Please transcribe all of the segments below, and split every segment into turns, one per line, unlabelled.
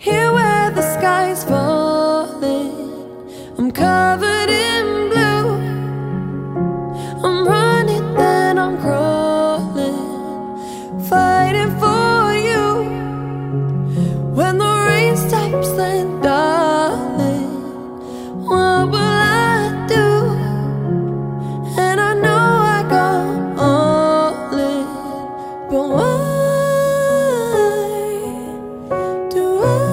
Here where the sky's falling, I'm covered in blue. I'm running, then I'm crawling, fighting for you. When the rain stops, then darling, what will I do? And I know I go all in, but why do I?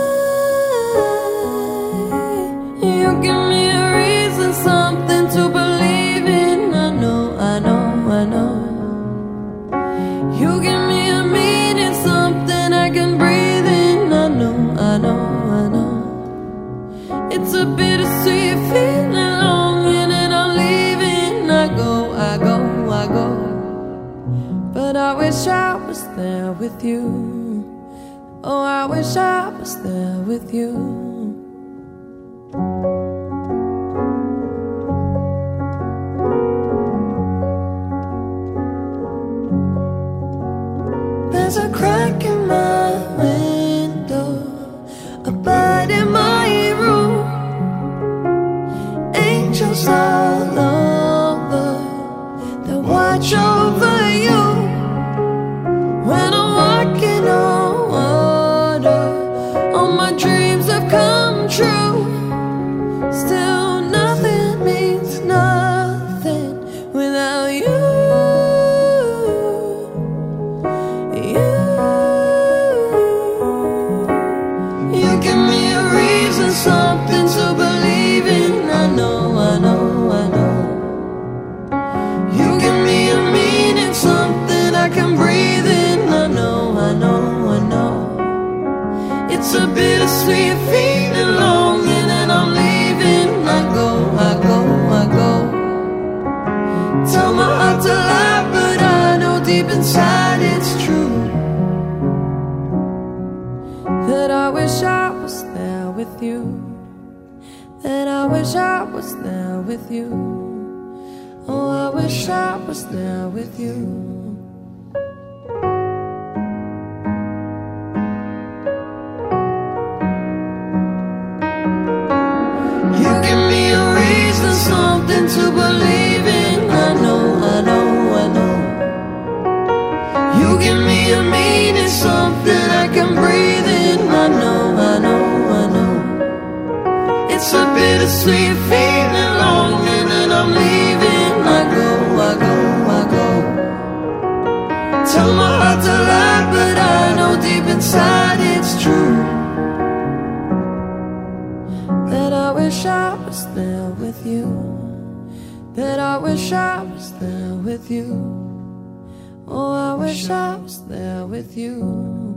You give me a reason, something to believe in. I know, I know, I know. You give me a meaning, something I can breathe in. I know, I know, I know. It's a bittersweet feeling, longing and I'm leaving. I go, I go, I go. But I wish I was there with you. Oh, I wish I was there with you. There's a crack in my window, a bite in my room, angels all over that watch over you. When I'm walking on water, all my dreams have come true. Still nothing means nothing without you. You give me a reason, something to believe in. I know, I know, I know. You give me a meaning, something I can breathe in. I know, I know, I know. It's a bittersweet feeling, longing and I'm leaving. I go, I go, I go. Tell my heart to lie, but I know deep inside it's true. That I wish I was there with you. That I wish I was there with you. Oh, I wish I was there with you. You give me a reason, something to believe in. I know, I know, I know. You give me a meaning, something I can breathe in. I know, I know, I know. It's a bittersweet feeling, longing and I'm leaving. I go, I go, I go. Tell my heart to lie, but I know deep inside it's true. That I wish I was there with you. That I wish I was there with you. Oh, I wish I was there with you.